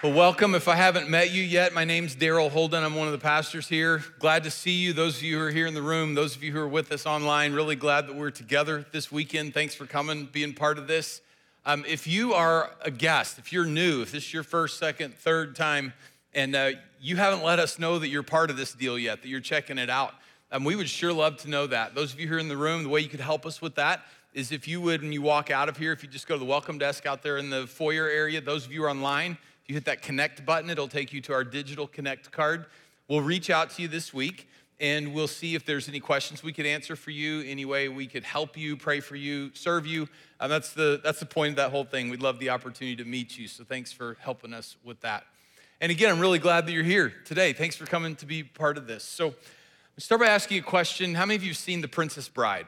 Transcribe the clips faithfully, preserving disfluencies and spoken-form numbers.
Well, welcome. If I haven't met you yet, my name's Daryl Holden. I'm one of the pastors here. Glad to see you. Those of you who are here in the room, those of you who are with us online, really glad that we're together this weekend. Thanks for coming, being part of this. Um, if you are a guest, if you're new, if this is your first, second, third time, and uh, you haven't let us know that you're part of this deal yet, that you're checking it out, um, we would sure love to know that. Those of you who are in the room, the way you could help us with that is if you would, when you walk out of here, if you just go to the welcome desk out there in the foyer area, those of you who are online, if you hit that connect button, it'll take you to our digital connect card. We'll reach out to you this week and we'll see if there's any questions we could answer for you, any way we could help you, pray for you, serve you. Um, that's the that's the point of that whole thing. We'd love the opportunity to meet you. So thanks for helping us with that. And again, I'm really glad that you're here today. Thanks for coming to be part of this. So let's start by asking a question. How many of you have seen The Princess Bride?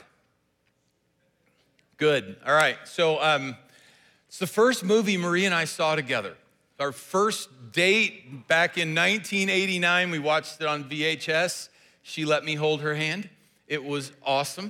Good. All right. So um, it's the first movie Marie and I saw together. Our first date back in nineteen eighty-nine, we watched it on V H S. She let me hold her hand. It was awesome.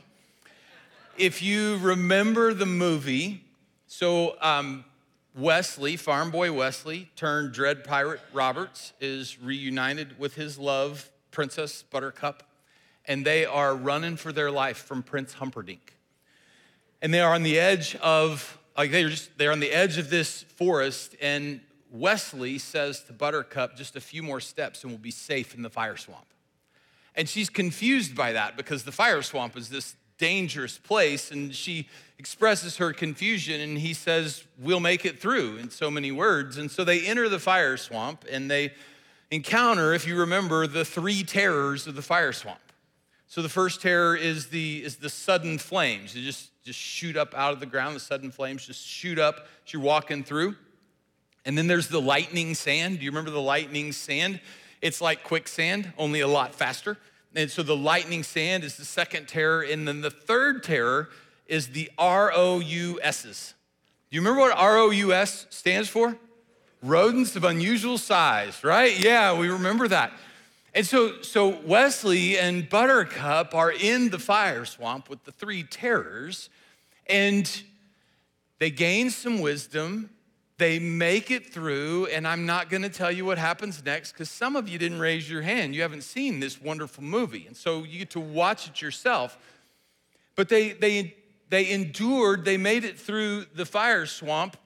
If you remember the movie, so um, Wesley, farm boy Wesley, turned Dread Pirate Roberts, is reunited with his love, Princess Buttercup, and they are running for their life from Prince Humperdinck. And they are on the edge of, like they're just, they're on the edge of this forest, and Wesley says to Buttercup, just a few more steps and we'll be safe in the fire swamp. And she's confused by that because the fire swamp is this dangerous place, and she expresses her confusion, and he says, we'll make it through, in so many words. And so they enter the fire swamp and they encounter, if you remember, the three terrors of the fire swamp. So the first terror is the, is the sudden flames. They just, just shoot up out of the ground. The sudden flames just shoot up as you're walking through. And then there's the lightning sand. Do you remember the lightning sand? It's like quicksand, only a lot faster. And so the lightning sand is the second terror. And then the third terror is the R O U S's. Do you remember what R O U S stands for? Rodents of unusual size, right? Yeah, we remember that. And so, so Wesley and Buttercup are in the fire swamp with the three terrors, and they gain some wisdom. They make it through, and I'm not gonna tell you what happens next because some of you didn't raise your hand. You haven't seen this wonderful movie, and so you get to watch it yourself. But they, they, they endured, they made it through the fire swamp.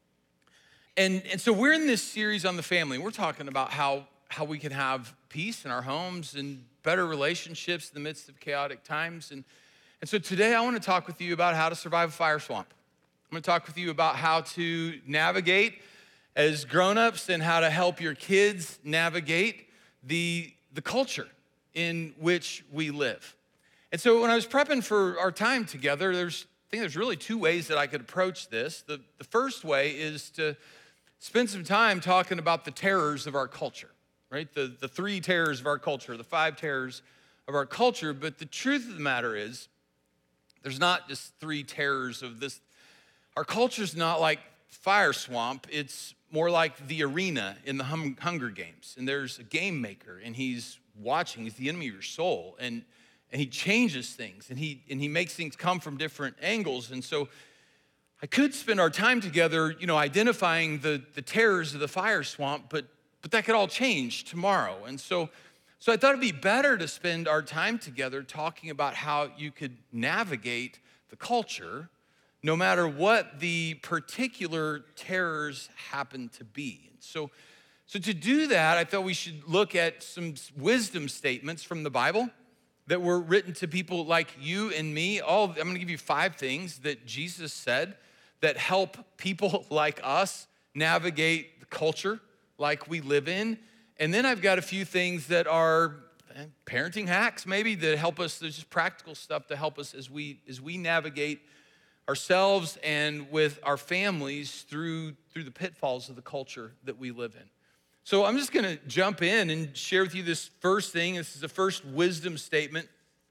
And, and so we're in this series on the family. We're talking about how, how we can have peace in our homes and better relationships in the midst of chaotic times. And, and so today I wanna talk with you about how to survive a fire swamp. I'm gonna talk with you about how to navigate as grown-ups and how to help your kids navigate the, the culture in which we live. And so when I was prepping for our time together, there's, I think there's really two ways that I could approach this. The, the first way is to spend some time talking about the terrors of our culture, right? The, the three terrors of our culture, the five terrors of our culture. But the truth of the matter is, there's not just three terrors of this. Our culture's not like fire swamp, it's more like the arena in the hum- Hunger Games. And there's a game maker, and he's watching, he's the enemy of your soul, and, and he changes things, and he, and he makes things come from different angles. And so I could spend our time together, you know, identifying the, the terrors of the fire swamp, but, but that could all change tomorrow. And so, so I thought it'd be better to spend our time together talking about how you could navigate the culture no matter what the particular terrors happen to be. And so, so to do that, I thought we should look at some wisdom statements from the Bible that were written to people like you and me. All I'm gonna give you five things that Jesus said that help people like us navigate the culture like we live in. And then I've got a few things that are parenting hacks maybe that help us. There's just practical stuff to help us as we, as we navigate ourselves and with our families through, through the pitfalls of the culture that we live in. So I'm just gonna jump in and share with you this first thing. This is the first wisdom statement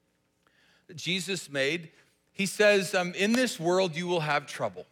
that Jesus made. He says, um, in this world you will have trouble.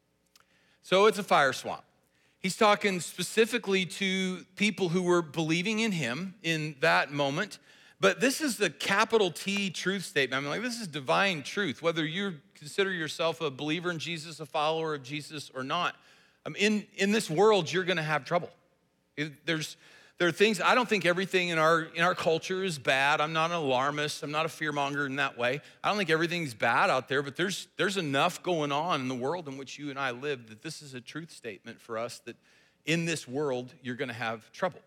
So it's a fire swamp. He's talking specifically to people who were believing in him in that moment. But this is the capital T truth statement. I mean, like, this is divine truth, whether you consider yourself a believer in Jesus, a follower of Jesus or not. Um, in, in this world, you're gonna have trouble. It- there's, there are things, I don't think everything in our, in our culture is bad. I'm not an alarmist. I'm not a fearmonger in that way. I don't think everything's bad out there, but there's, there's enough going on in the world in which you and I live that this is a truth statement for us that in this world, you're gonna have trouble.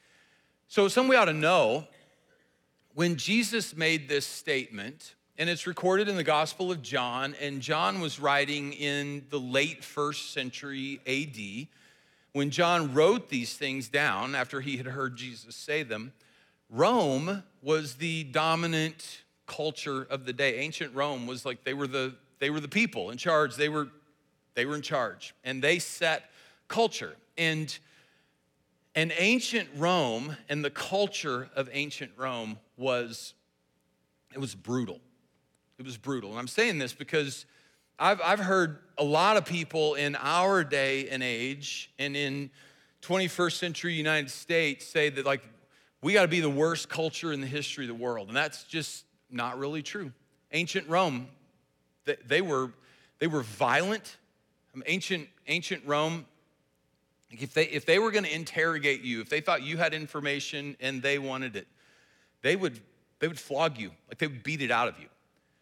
So some we ought to know, when Jesus made this statement, and it's recorded in the Gospel of John, and John was writing in the late first century A D. When John wrote these things down after he had heard Jesus say them, Rome was the dominant culture of the day. Ancient Rome was like they were the they were the people in charge. They were they were in charge, and they set culture. And and ancient Rome and the culture of ancient Rome was it was brutal. It was brutal. And I'm saying this because I've, I've heard a lot of people in our day and age and in twenty-first century United States say that, like, we got to be the worst culture in the history of the world. And that's just not really true. Ancient Rome, they, they were they were violent. I mean, ancient, ancient Rome, if they, if they were going to interrogate you, if they thought you had information and they wanted it, they would, they would flog you. Like, they would beat it out of you.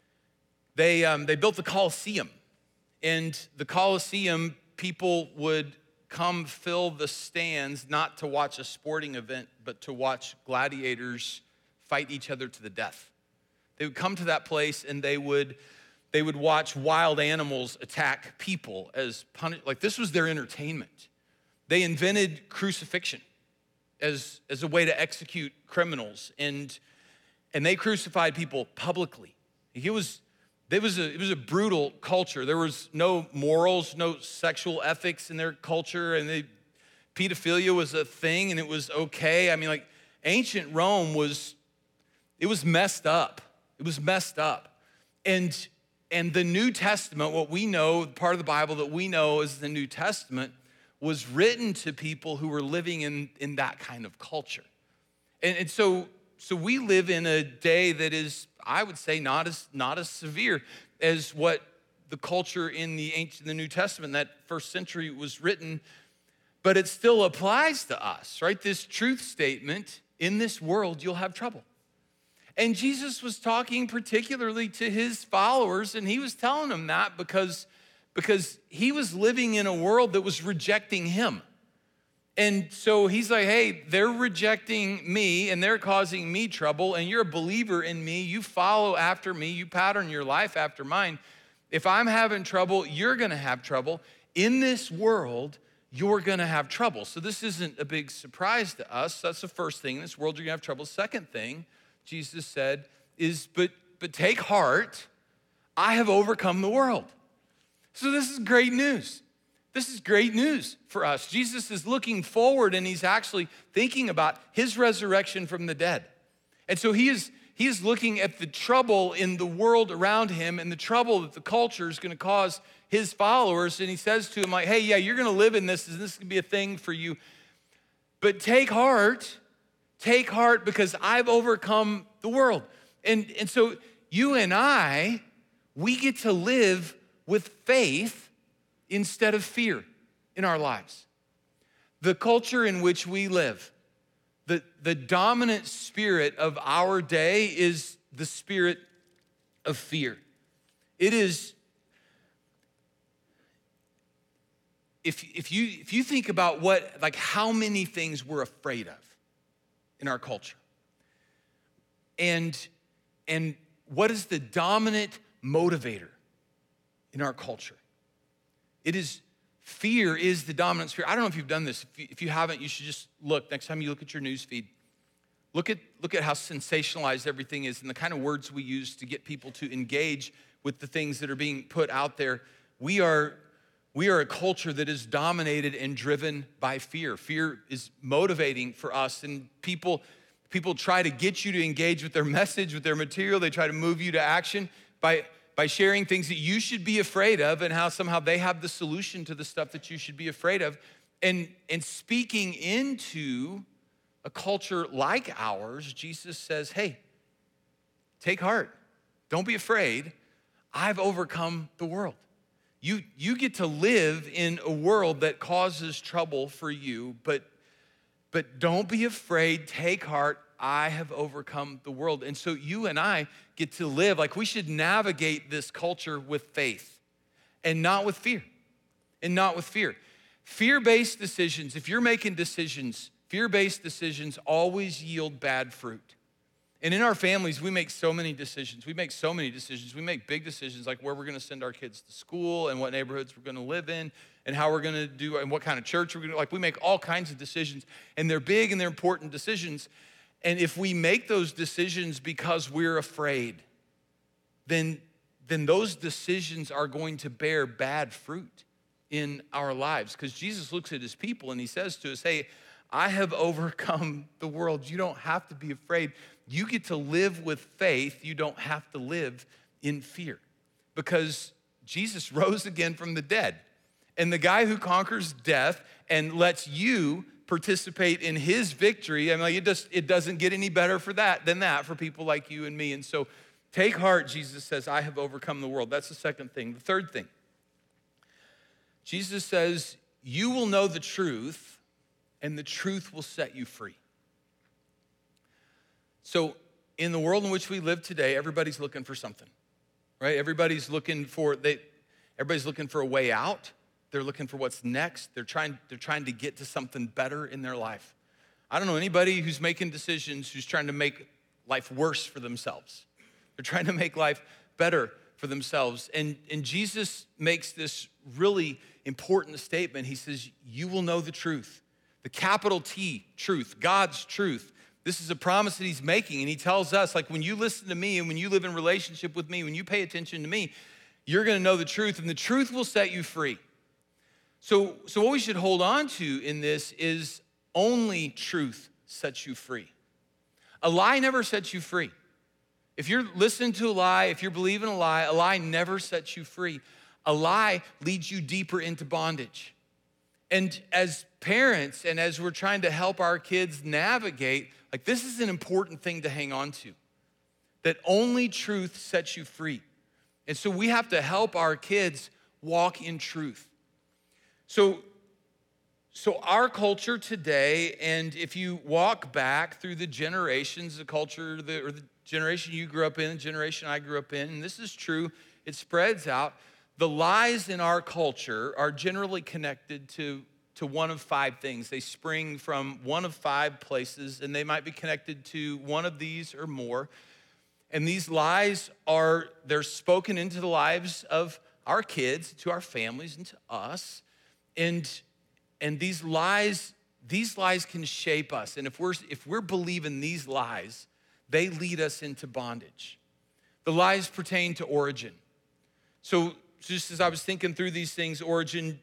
They, um, they built the Colosseum, and the Colosseum, people would come fill the stands not to watch a sporting event, but to watch gladiators fight each other to the death. They would come to that place and they would, they would watch wild animals attack people as punish. Like, this was their entertainment. They invented crucifixion as, as a way to execute criminals, and, and they crucified people publicly. It was It was, a, it was a brutal culture. There was no morals, no sexual ethics in their culture, and they, pedophilia was a thing, and it was okay. I mean, like, ancient Rome was, it was messed up. It was messed up. And, and the New Testament, what we know, part of the Bible that we know as the New Testament, was written to people who were living in, in that kind of culture. And, and so, so we live in a day that is, I would say, not as not as severe as what the culture in the ancient, the New Testament, that first century was written, but it still applies to us, right? This truth statement: in this world, you'll have trouble. And Jesus was talking particularly to his followers, and he was telling them that because, because he was living in a world that was rejecting him. And so he's like, hey, they're rejecting me and they're causing me trouble, and you're a believer in me. You follow after me. You pattern your life after mine. If I'm having trouble, you're going to have trouble. In this world, you're going to have trouble. So this isn't a big surprise to us. That's the first thing. In this world, you're going to have trouble. Second thing Jesus said is, but, but take heart. I have overcome the world. So this is great news. This is great news for us. Jesus is looking forward, and he's actually thinking about his resurrection from the dead. And so he is, he is looking at the trouble in the world around him and the trouble that the culture is going to cause his followers. And he says to him, like, hey, yeah, you're going to live in this, and this is going to be a thing for you. But take heart, take heart, because I've overcome the world. And, and so you and I, we get to live with faith instead of fear in our lives. The culture in which we live, the, the dominant spirit of our day is the spirit of fear. It is, if, if, you, if you think about what, like how many things we're afraid of in our culture, and, and what is the dominant motivator in our culture? It is, fear is the dominant spirit. I don't know if you've done this. If you, if you haven't, you should just look. Next time you look at your news feed, look at, look at how sensationalized everything is and the kind of words we use to get people to engage with the things that are being put out there. We are, we are a culture that is dominated and driven by fear. Fear is motivating for us, and people, people try to get you to engage with their message, with their material. They try to move you to action by by sharing things that you should be afraid of, and how somehow they have the solution to the stuff that you should be afraid of. And, and speaking into a culture like ours, Jesus says, hey, take heart. Don't be afraid. I've overcome the world. You, you get to live in a world that causes trouble for you, but, But don't be afraid, take heart, I have overcome the world. And so you and I get to live, like we should navigate this culture with faith and not with fear, and not with fear. Fear-based decisions, if you're making decisions, fear-based decisions always yield bad fruit. And in our families, we make so many decisions. We make so many decisions. We make big decisions like where we're gonna send our kids to school and what neighborhoods we're gonna live in and how we're gonna do and what kind of church we're gonna, like we make all kinds of decisions, and they're big and they're important decisions. And if we make those decisions because we're afraid, then, then those decisions are going to bear bad fruit in our lives. Because Jesus looks at his people and he says to us, hey, I have overcome the world. You don't have to be afraid. You get to live with faith. You don't have to live in fear because Jesus rose again from the dead. And the guy who conquers death and lets you participate in his victory, I mean, like it just it doesn't get any better for that than that for people like you and me. And so take heart, Jesus says, I have overcome the world. That's the second thing. The third thing, Jesus says, you will know the truth and the truth will set you free. So in the world in which we live today, everybody's looking for something, right? Everybody's looking for, they, everybody's looking for a way out. They're looking for what's next. They're trying, they're trying to get to something better in their life. I don't know anybody who's making decisions who's trying to make life worse for themselves. They're trying to make life better for themselves. And, and Jesus makes this really important statement. He says, you will know the truth. The capital T, truth, God's truth. This is a promise that he's making. And he tells us, like, when you listen to me and when you live in relationship with me, when you pay attention to me, you're gonna know the truth and the truth will set you free. So, so what we should hold on to in this is only truth sets you free. A lie never sets you free. If you're listening to a lie, if you're believing a lie, a lie never sets you free. A lie leads you deeper into bondage. And as parents and as we're trying to help our kids navigate, like this is an important thing to hang on to, that only truth sets you free. And so we have to help our kids walk in truth. So, so our culture today, and if you walk back through the generations, the culture, the, or the generation you grew up in, the generation I grew up in, and this is true, it spreads out. The lies in our culture are generally connected to, to one of five things. They spring from one of five places, and they might be connected to one of these or more. And these lies are, they're spoken into the lives of our kids, to our families, and to us. And, and these lies, these lies can shape us. And if we're, if we're believing these lies, they lead us into bondage. The lies pertain to origin. So just as I was thinking through these things, origin,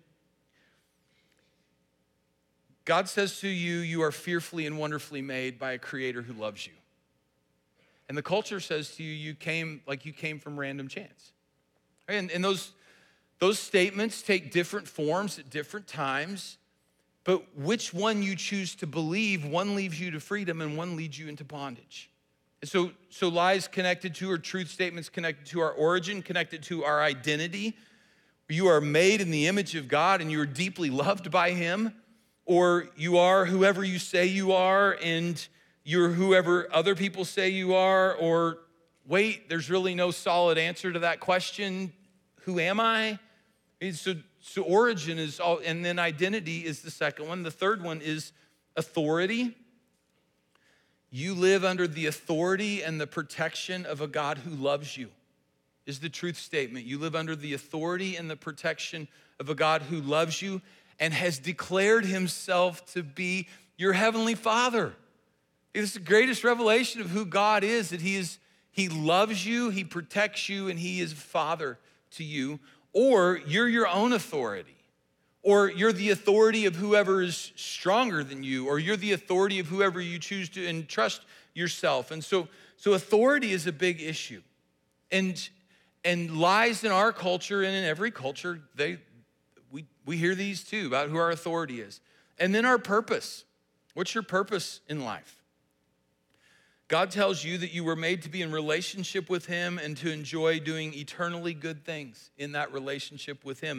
God says to you, you are fearfully and wonderfully made by a creator who loves you. And the culture says to you, you came like you came from random chance. And, and those, those statements take different forms at different times, but which one you choose to believe, one leaves you to freedom and one leads you into bondage. And so, so lies connected to, or truth statements connected to our origin, connected to our identity. You are made in the image of God and you are deeply loved by him, or you are whoever you say you are and you're whoever other people say you are, or wait, there's really no solid answer to that question. Who am I? So, so origin is all, and then identity is the second one. The third one is authority. You live under the authority and the protection of a God who loves you, is the truth statement. You live under the authority and the protection of a God who loves you and has declared himself to be your heavenly Father. It's the greatest revelation of who God is, that he is, he loves you, he protects you, and he is Father to you. Or you're your own authority. Or you're the authority of whoever is stronger than you, or you're the authority of whoever you choose to entrust yourself. And so, so authority is a big issue. And, and lies in our culture and in every culture, they, we, we hear these too about who our authority is. And then our purpose. What's your purpose in life? God tells you that you were made to be in relationship with him and to enjoy doing eternally good things in that relationship with him.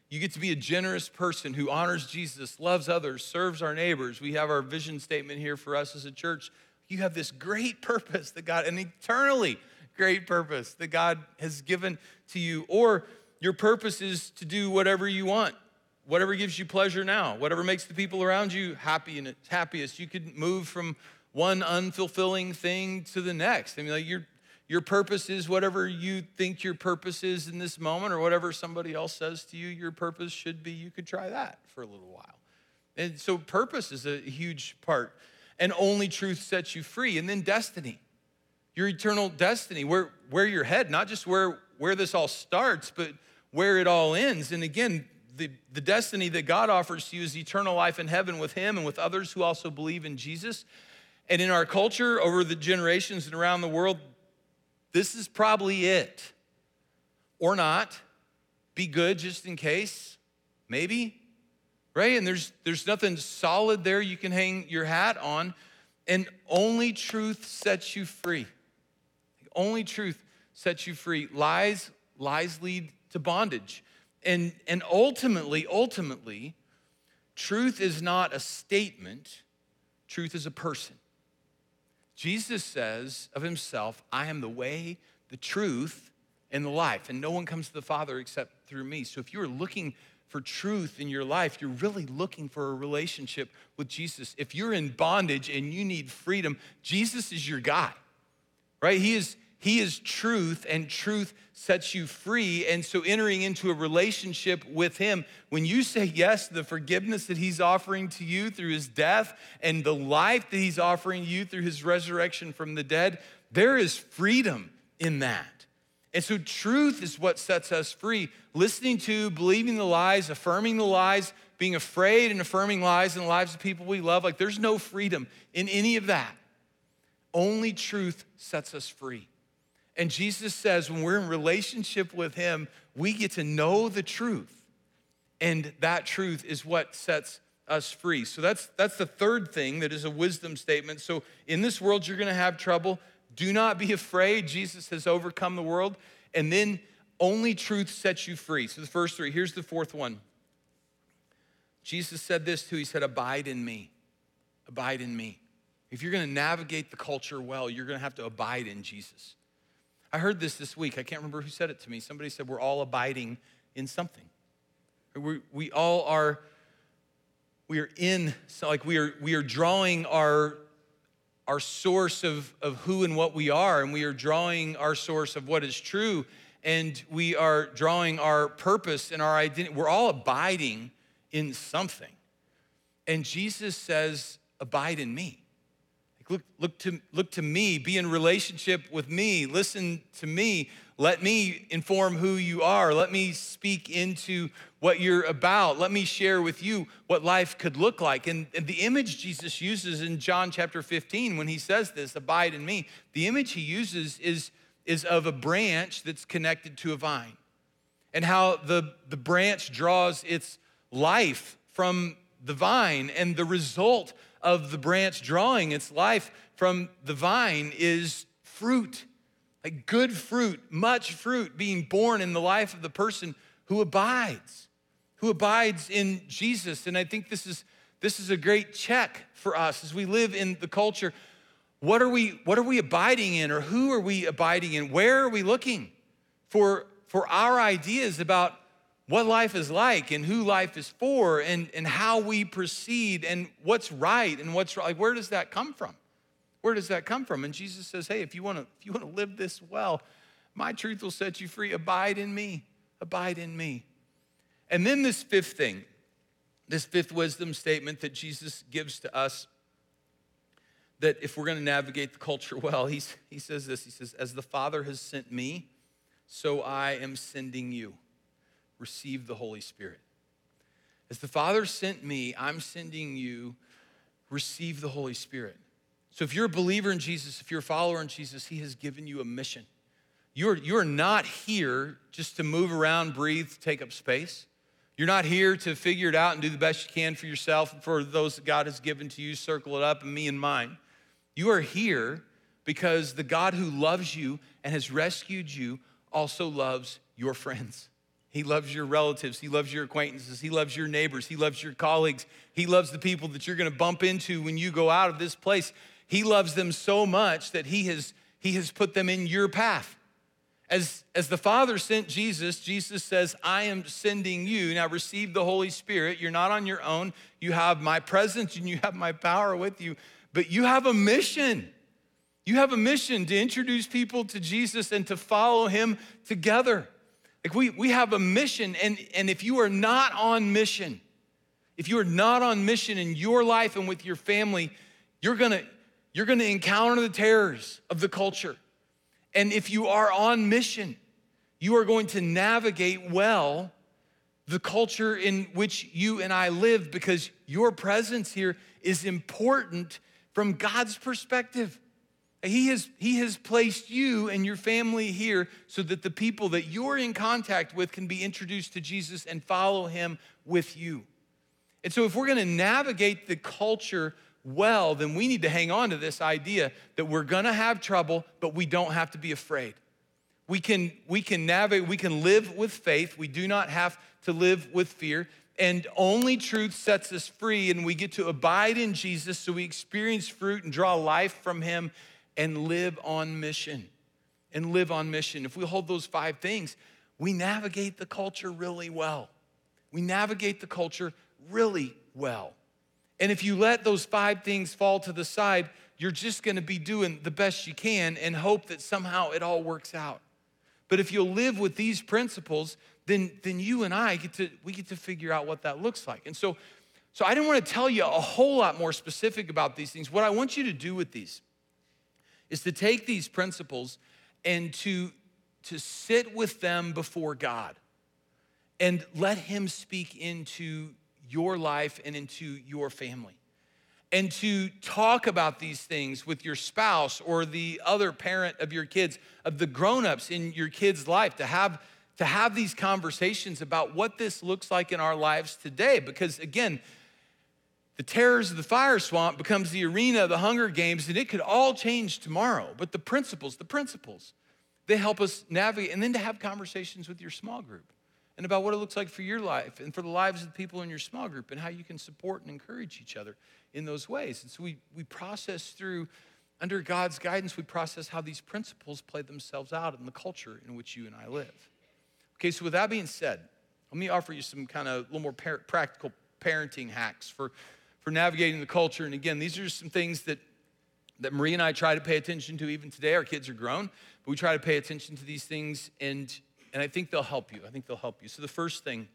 You get to be a generous person who honors Jesus, loves others, serves our neighbors. We have our vision statement here for us as a church. You have this great purpose that God, an eternally great purpose that God has given to you. Or your purpose is to do whatever you want, whatever gives you pleasure now, whatever makes the people around you happy and happiest. You could move from one unfulfilling thing to the next. I mean, like your, your purpose is whatever you think your purpose is in this moment, or whatever somebody else says to you your purpose should be. You could try that for a little while. And so purpose is a huge part. And only truth sets you free. And then destiny, your eternal destiny, where, where you're headed, not just where, where this all starts, but where it all ends. And again, the, the destiny that God offers to you is eternal life in heaven with him and with others who also believe in Jesus. And in our culture, over the generations and around the world, this is probably it. Or not. Be good just in case. Maybe. Right? And there's, there's nothing solid there you can hang your hat on. And only truth sets you free. Only truth sets you free. Lies, lies lead to bondage. And, and ultimately, ultimately, truth is not a statement. Truth is a person. Jesus says of himself, I am the way, the truth, and the life. And no one comes to the Father except through me. So if you're looking for truth in your life, you're really looking for a relationship with Jesus. If you're in bondage and you need freedom, Jesus is your guy, right? He is, he is truth, and truth sets you free. And so entering into a relationship with him, when you say yes to the forgiveness that he's offering to you through his death and the life that he's offering you through his resurrection from the dead, there is freedom in that. And so truth is what sets us free. Listening to, believing the lies, affirming the lies, being afraid and affirming lies in the lives of people we love, like there's no freedom in any of that. Only truth sets us free. And Jesus says when we're in relationship with him, we get to know the truth. And that truth is what sets us free. So that's, that's the third thing that is a wisdom statement. So in this world, you're gonna have trouble. Do not be afraid. Jesus has overcome the world. And then only truth sets you free. So the first three, here's the fourth one. Jesus said this too, he said, abide in me, abide in me. If you're gonna navigate the culture well, you're gonna have to abide in Jesus. I heard this this week. I can't remember who said it to me. Somebody said we're all abiding in something. We, we all are, we are in, so like we are, we are drawing our, our source of, of who and what we are, and we are drawing our source of what is true, and we are drawing our purpose and our identity. We're all abiding in something. And Jesus says, abide in me. Look, look, to, look to me, be in relationship with me, listen to me, let me inform who you are, let me speak into what you're about, let me share with you what life could look like. And, and the image Jesus uses in John chapter fifteen, when he says this, abide in me, the image he uses is, is of a branch that's connected to a vine, and how the, the branch draws its life from the vine, and the result of the branch drawing its life from the vine is fruit, like good fruit, much fruit being born in the life of the person who abides, who abides in Jesus. And I think this is, this is a great check for us as we live in the culture. What are we, what are we abiding in, or who are we abiding in? Where are we looking for, for our ideas about what life is like and who life is for, and, and how we proceed and what's right and what's right? Like, where does that come from? Where does that come from? And Jesus says, hey, if you wanna, if you wanna live this well, my truth will set you free. Abide in me, abide in me. And then this fifth thing, this fifth wisdom statement that Jesus gives to us, that if we're gonna navigate the culture well, he's, he says this, he says, as the Father has sent me, so I am sending you. Receive the Holy Spirit. As the Father sent me, I'm sending you. Receive the Holy Spirit. So if you're a believer in Jesus, if you're a follower in Jesus, he has given you a mission. You're, you're not here just to move around, breathe, take up space. You're not here to figure it out and do the best you can for yourself and for those that God has given to you, circle it up, and me and mine. You are here because the God who loves you and has rescued you also loves your friends. He loves your relatives. He loves your acquaintances. He loves your neighbors. He loves your colleagues. He loves the people that you're going to bump into when you go out of this place. He loves them so much that he has, he has put them in your path. As, as the Father sent Jesus, Jesus says, I am sending you. Now receive the Holy Spirit. You're not on your own. You have my presence and you have my power with you, but you have a mission. You have a mission to introduce people to Jesus and to follow him together. Like we, we have a mission, and, and if you are not on mission, if you are not on mission in your life and with your family, you're gonna, you're gonna encounter the terrors of the culture. And if you are on mission, you are going to navigate well the culture in which you and I live, because your presence here is important from God's perspective. He has, he has placed you and your family here so that the people that you're in contact with can be introduced to Jesus and follow him with you. And so if we're gonna navigate the culture well, then we need to hang on to this idea that we're gonna have trouble, but we don't have to be afraid. We can, we can navigate, we can live with faith. We do not have to live with fear. And only truth sets us free, and we get to abide in Jesus so we experience fruit and draw life from him and live on mission, and live on mission. If we hold those five things, we navigate the culture really well. We navigate the culture really well. And if you let those five things fall to the side, you're just gonna be doing the best you can and hope that somehow it all works out. But if you'll live with these principles, then, then you and I get to, we get to figure out what that looks like. And so, so I didn't wanna tell you a whole lot more specific about these things. What I want you to do with these is to take these principles and to, to sit with them before God and let him speak into your life and into your family. And to talk about these things with your spouse or the other parent of your kids, of the grown-ups in your kid's life, to have, to have these conversations about what this looks like in our lives today. Because again, the terrors of the fire swamp becomes the arena of the Hunger Games, and it could all change tomorrow. But the principles, the principles, they help us navigate. And then to have conversations with your small group and about what it looks like for your life and for the lives of the people in your small group and how you can support and encourage each other in those ways. And so we, we process through, under God's guidance, we process how these principles play themselves out in the culture in which you and I live. Okay, so with that being said, let me offer you some kind of a little more par- practical parenting hacks for for navigating the culture. And again, these are some things that, that Marie and I try to pay attention to even today. Our kids are grown, but we try to pay attention to these things, and, and I think they'll help you. I think they'll help you. So the first thing,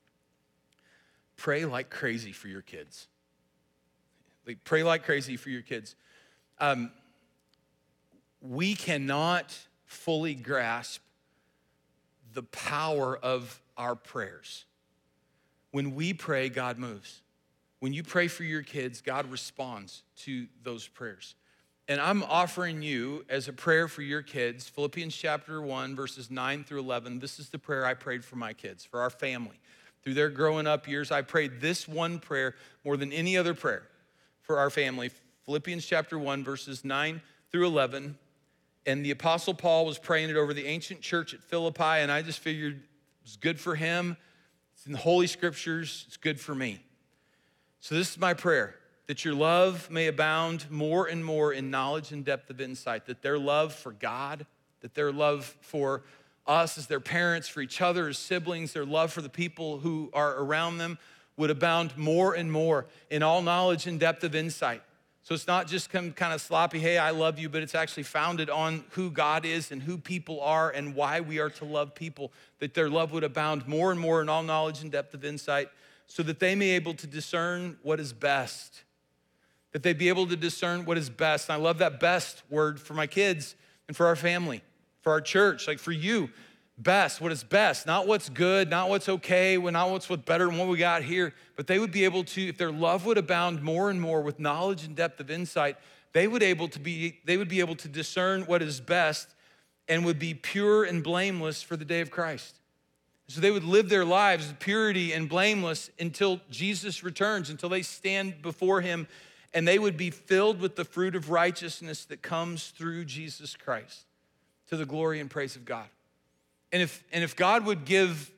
pray like crazy for your kids. Like, pray like crazy for your kids. Um, we cannot fully grasp the power of our prayers. When we pray, God moves. When you pray for your kids, God responds to those prayers. And I'm offering you as a prayer for your kids, Philippians chapter one, verses nine through eleven. This is the prayer I prayed for my kids, for our family. Through their growing up years, I prayed this one prayer more than any other prayer for our family. Philippians chapter one, verses nine through eleven. And the Apostle Paul was praying it over the ancient church at Philippi, and I just figured it was good for him. It's in the Holy Scriptures. It's good for me. So this is my prayer, that your love may abound more and more in knowledge and depth of insight, that their love for God, that their love for us as their parents, for each other as siblings, their love for the people who are around them would abound more and more in all knowledge and depth of insight. So it's not just some kind of sloppy, hey, I love you, but it's actually founded on who God is and who people are and why we are to love people, that their love would abound more and more in all knowledge and depth of insight, so that they may be able to discern what is best, that they be able to discern what is best. And I love that best word for my kids and for our family, for our church, like for you, best, what is best, not what's good, not what's okay, not what's what's better than what we got here, but they would be able to, if their love would abound more and more with knowledge and depth of insight, they would able to be, they would be able to discern what is best and would be pure and blameless for the day of Christ. So they would live their lives with purity and blameless until Jesus returns, until they stand before him, and they would be filled with the fruit of righteousness that comes through Jesus Christ to the glory and praise of God. And if, and if God would give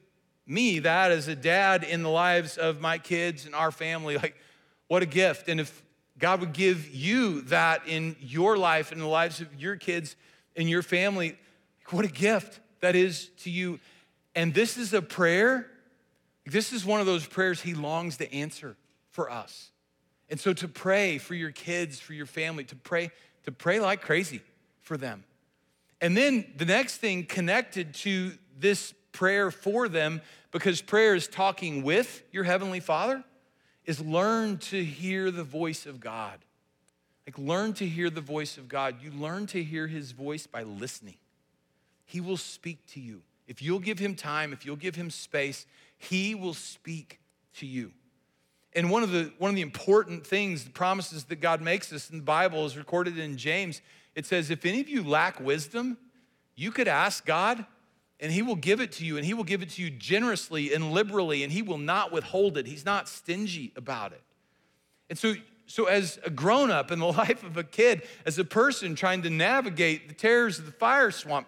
me that as a dad in the lives of my kids and our family. Like, what a gift. And if God would give you that in your life and the lives of your kids and your family, what a gift that is to you. And this is a prayer. This is one of those prayers he longs to answer for us. And so to pray for your kids, for your family, to pray, to pray like crazy for them. And then the next thing connected to this prayer for them, because prayer is talking with your Heavenly Father, is learn to hear the voice of God. Like, learn to hear the voice of God. You learn to hear his voice by listening. He will speak to you. If you'll give him time, if you'll give him space, he will speak to you. And one of the one of the important things, the promises that God makes us in the Bible is recorded in James. It says, if any of you lack wisdom, you could ask God, and he will give it to you, and he will give it to you generously and liberally, and he will not withhold it. He's not stingy about it. And so, so as a grown-up in the life of a kid, as a person trying to navigate the terrors of the fire swamp,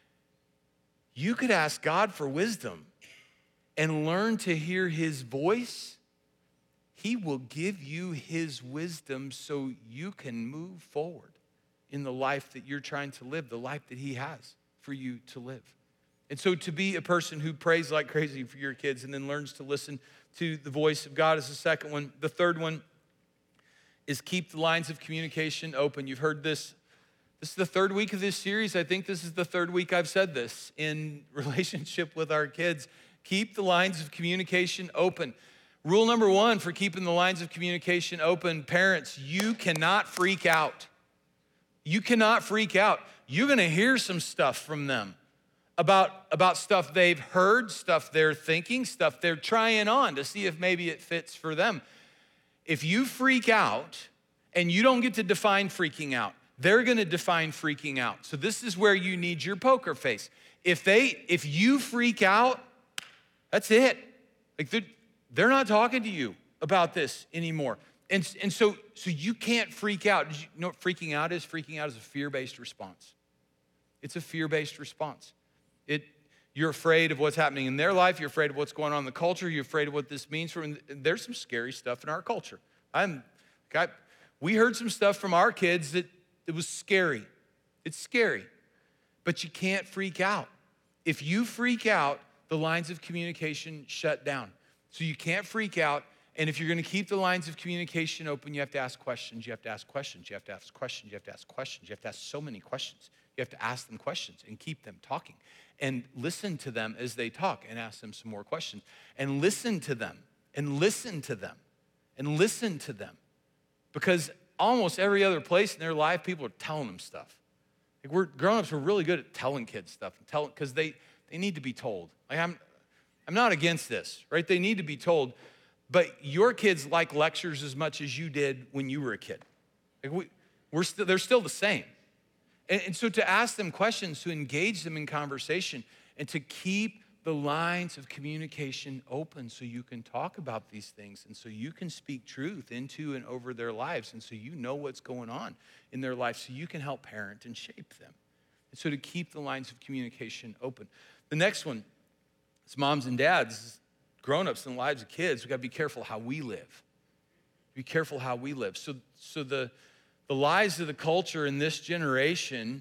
you could ask God for wisdom and learn to hear his voice. He will give you his wisdom so you can move forward in the life that you're trying to live, the life that he has for you to live. And so to be a person who prays like crazy for your kids and then learns to listen to the voice of God is the second one. The third one is keep the lines of communication open. You've heard this. This is the third week of this series. I think this is the third week I've said this in relationship with our kids. Keep the lines of communication open. Rule number one for keeping the lines of communication open, parents, you cannot freak out. You cannot freak out. You're gonna hear some stuff from them about, about stuff they've heard, stuff they're thinking, stuff they're trying on to see if maybe it fits for them. If you freak out and you don't get to define freaking out, they're gonna define freaking out. So this is where you need your poker face. If they, if you freak out, that's it. Like they're, they're not talking to you about this anymore. And, and so, so you can't freak out. Did you know what freaking out is? Freaking out is a fear-based response. It's a fear-based response. It, you're afraid of what's happening in their life. You're afraid of what's going on in the culture. You're afraid of what this means for them. There's some scary stuff in our culture. I'm, I, we heard some stuff from our kids that it was scary. It's scary, but you can't freak out. If you freak out, the lines of communication shut down. So you can't freak out. And if you're gonna keep the lines of communication open, you have to ask questions, you have to ask questions, you have to ask questions, you have to ask questions, you have to ask so many questions. You have to ask them questions and keep them talking and listen to them as they talk and ask them some more questions and listen to them and listen to them and listen to them. Because almost every other place in their life, people are telling them stuff. Like we're grown-ups, we're really good at telling kids stuff and telling, because they, they need to be told. Like I'm, I'm not against this, right? They need to be told. But your kids like lectures as much as you did when you were a kid. Like we, we're still, they're still the same. And, and so to ask them questions, to engage them in conversation, and to keep the lines of communication open so you can talk about these things and so you can speak truth into and over their lives and so you know what's going on in their life so you can help parent and shape them. And so to keep the lines of communication open. The next one is moms and dads, grown-ups in the lives of kids. We gotta be careful how we live. Be careful how we live. So, so the, the lies of the culture in this generation,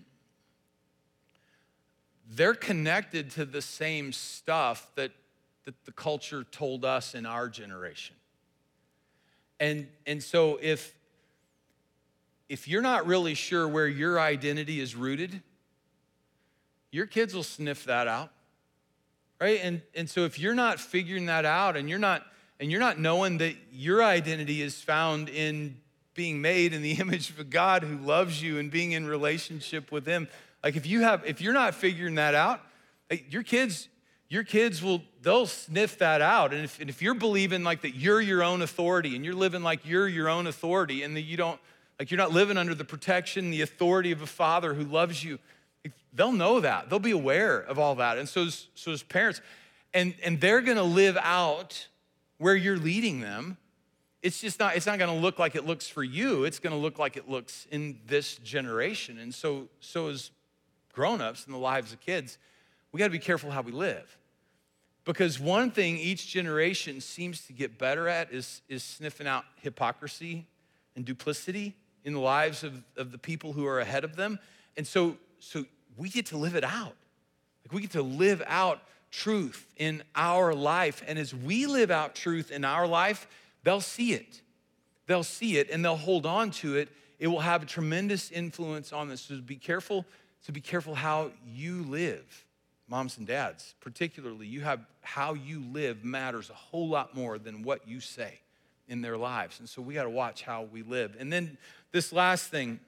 they're connected to the same stuff that, that the culture told us in our generation. And, and so if, if you're not really sure where your identity is rooted, your kids will sniff that out. Right? And, and so if you're not figuring that out and you're not, and you're not knowing that your identity is found in being made in the image of a God who loves you and being in relationship with him, like if you have, if you're not figuring that out, like your kids, your kids will, they'll sniff that out. And if, and if you're believing like that you're your own authority and you're living like you're your own authority and that you don't, like you're not living under the protection, the authority of a father who loves you, they'll know that. They'll be aware of all that. And so as, so as parents, and, and they're gonna live out where you're leading them. It's just not, it's not gonna look like it looks for you. It's gonna look like it looks in this generation. And so, so as grown-ups in the lives of kids, we gotta be careful how we live. Because one thing each generation seems to get better at is, is sniffing out hypocrisy and duplicity in the lives of, of the people who are ahead of them. And so, so we get to live it out. Like we get to live out truth in our life. And as we live out truth in our life, they'll see it. They'll see it and they'll hold on to it. It will have a tremendous influence on this. So be careful, so be careful how you live. Moms and dads, particularly, you have how you live matters a whole lot more than what you say in their lives. And so we got to watch how we live. And then this last thing,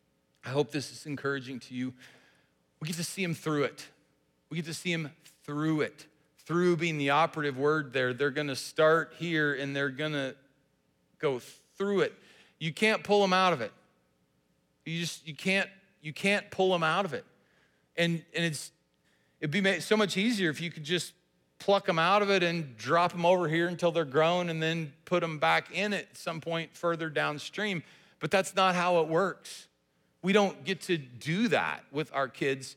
I hope this is encouraging to you. We get to see them through it. We get to see them through it. Through being the operative word there. They're going to start here and they're going to go through it. You can't pull them out of it. You just, you can't, you can't pull them out of it. And, and it's, it'd be made so much easier if you could just pluck them out of it and drop them over here until they're grown and then put them back in it at some point further downstream. But that's not how it works. We don't get to do that with our kids.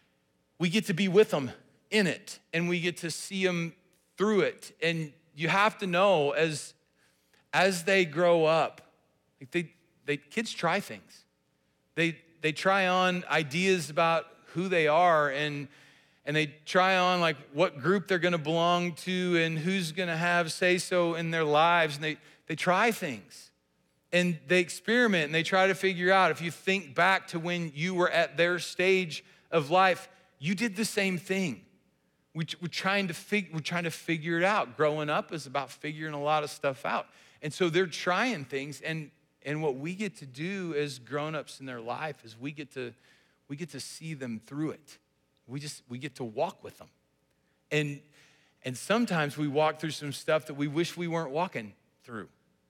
We get to be with them in it and we get to see them through it. And you have to know as, as they grow up, like they, they, kids try things. They, they try on ideas about who they are and And they try on like what group they're gonna belong to and who's gonna have say-so in their lives. And they, they try things and they experiment and they try to figure out. If you think back to when you were at their stage of life, you did the same thing. We, we're, trying to fig, we're trying to figure it out. Growing up is about figuring a lot of stuff out. And so they're trying things. And, and what we get to do as grown-ups in their life is we get to, we get to see them through it. We just, we get to walk with them. And, and sometimes we walk through some stuff that we wish we weren't walking through,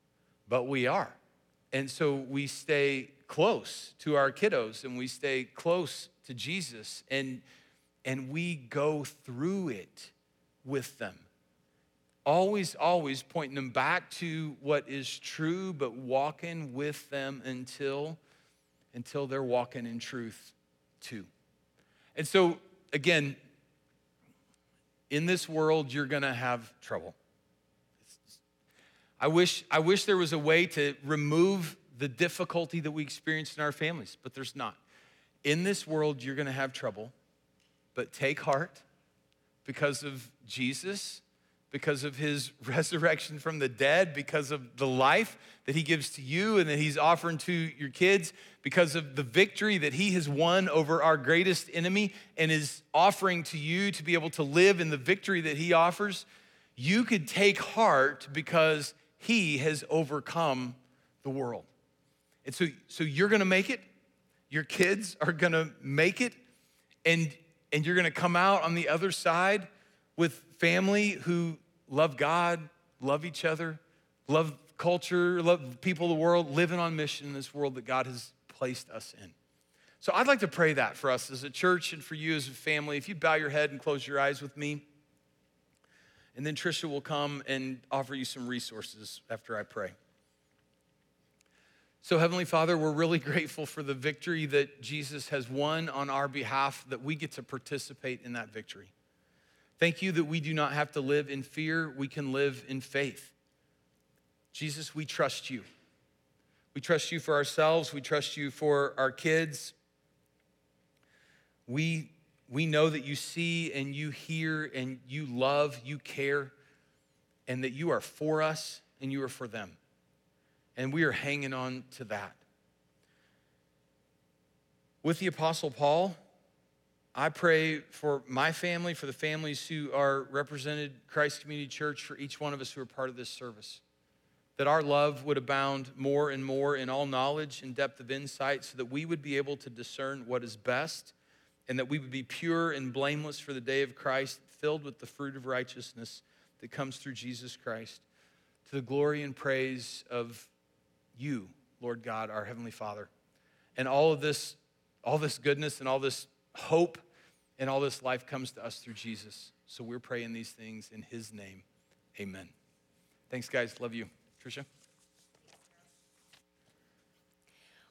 but we are. And so we stay close to our kiddos and we stay close to Jesus and, and we go through it with them. Always, always pointing them back to what is true, but walking with them until, until they're walking in truth too. And so, again, in this world, you're gonna have trouble. I wish, I wish there was a way to remove the difficulty that we experience in our families, but there's not. In this world, you're gonna have trouble, but take heart because of Jesus, because of his resurrection from the dead, because of the life that he gives to you and that he's offering to your kids, because of the victory that he has won over our greatest enemy and is offering to you to be able to live in the victory that he offers. You could take heart because he has overcome the world. And so, so you're gonna make it, your kids are gonna make it, and, and you're gonna come out on the other side with family who love God, love each other, love culture, love people of the world, living on mission in this world that God has placed us in. So I'd like to pray that for us as a church and for you as a family. If you bow your head and close your eyes with me, and then Trisha will come and offer you some resources after I pray. So Heavenly Father, we're really grateful for the victory that Jesus has won on our behalf, that we get to participate in that victory. Thank you that we do not have to live in fear, we can live in faith. Jesus, we trust you. We trust you for ourselves, we trust you for our kids. We, we know that you see and you hear and you love, you care, and that you are for us and you are for them. And we are hanging on to that. With the Apostle Paul, I pray for my family, for the families who are represented, Christ Community Church, for each one of us who are part of this service, that our love would abound more and more in all knowledge and depth of insight so that we would be able to discern what is best and that we would be pure and blameless for the day of Christ, filled with the fruit of righteousness that comes through Jesus Christ, to the glory and praise of you, Lord God, our Heavenly Father. And all of this, all this goodness and all this hope and all this life comes to us through Jesus. So we're praying these things in his name. Amen. Thanks, guys. Love you. Trisha?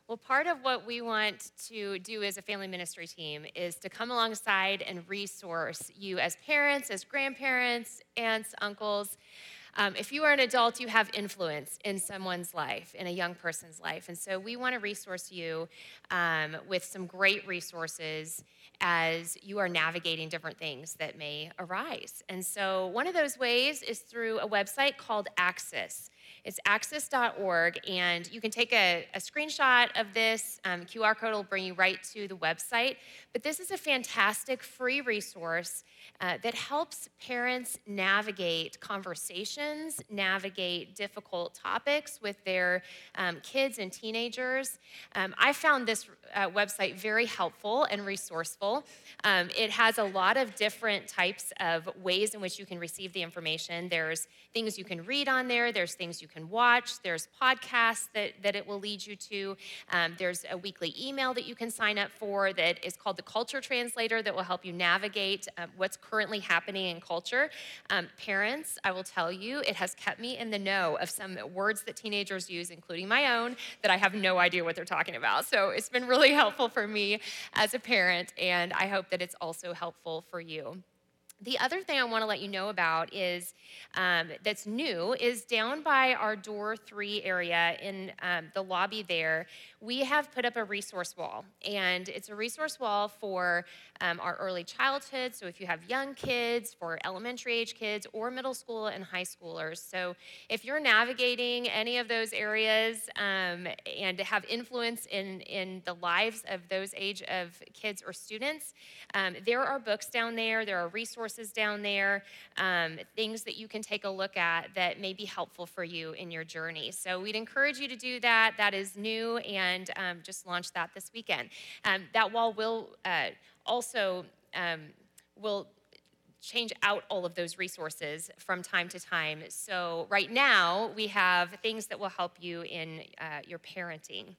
Well, part of what we want to do as a family ministry team is to come alongside and resource you as parents, as grandparents, aunts, uncles. Um, if you are an adult, you have influence in someone's life, in a young person's life. And so we want to resource you um, with some great resources as you are navigating different things that may arise. And so one of those ways is through a website called Axis. It's axis dot org, and you can take a, a screenshot of this. Um, Q R code will bring you right to the website. But this is a fantastic free resource uh, that helps parents navigate conversations, navigate difficult topics with their um, kids and teenagers. Um, I found this uh, website very helpful and resourceful. Um, it has a lot of different types of ways in which you can receive the information. There's things you can read on there. There's things you can watch. There's podcasts that, that it will lead you to. Um, there's a weekly email that you can sign up for that is called the Culture Translator that will help you navigate uh, what's currently happening in culture. Um, parents, I will tell you, it has kept me in the know of some words that teenagers use, including my own, that I have no idea what they're talking about. So it's been really helpful for me as a parent, and I hope that it's also helpful for you. The other thing I want to let you know about is um, that's new is down by our door three area in um, the lobby there. We have put up a resource wall, and it's a resource wall for um, our early childhood. So if you have young kids, for elementary age kids, or middle school and high schoolers. So if you're navigating any of those areas um, and have influence in in the lives of those age of kids or students, um, there are books down there. There are resources down there, um, things that you can take a look at that may be helpful for you in your journey. So we'd encourage you to do that. That is new, and um, just launched that this weekend. Um, that wall will uh, also um, will change out all of those resources from time to time. So right now we have things that will help you in uh, your parenting.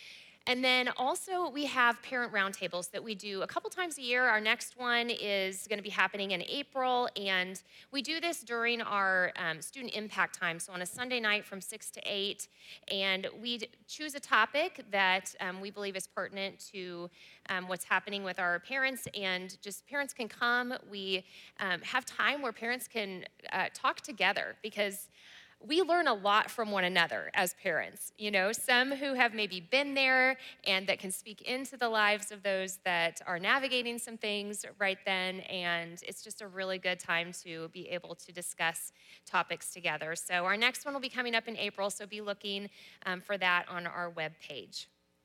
And then also we have parent roundtables that we do a couple times a year. Our next one is going to be happening in April, and we do this during our um, student impact time, so on a Sunday night from six to eight, and we choose a topic that um, we believe is pertinent to um, what's happening with our parents, and just parents can come. We um, have time where parents can uh, talk together, because we learn a lot from one another as parents. You know, some who have maybe been there and that can speak into the lives of those that are navigating some things right then. And it's just a really good time to be able to discuss topics together. So our next one will be coming up in April, so be looking um, for that on our webpage.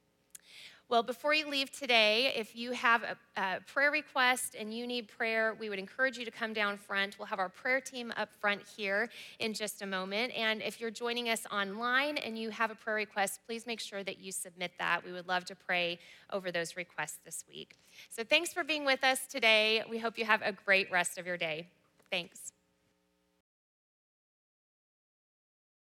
Well, before you leave today, if you have a, a prayer request and you need prayer, we would encourage you to come down front. We'll have our prayer team up front here in just a moment. And if you're joining us online and you have a prayer request, please make sure that you submit that. We would love to pray over those requests this week. So thanks for being with us today. We hope you have a great rest of your day. Thanks.